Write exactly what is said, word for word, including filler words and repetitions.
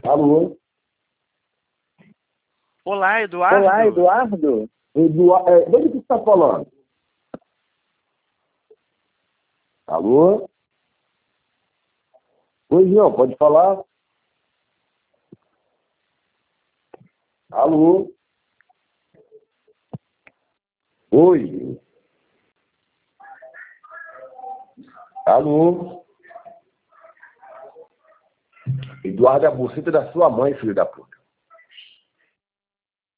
Alô? Olá, Eduardo. Olá, Eduardo. Eduardo, é, onde que você está falando? Alô? Pois não, pode falar. Alô? Oi? Alô? Eduardo é a buceta da sua mãe, filho da puta.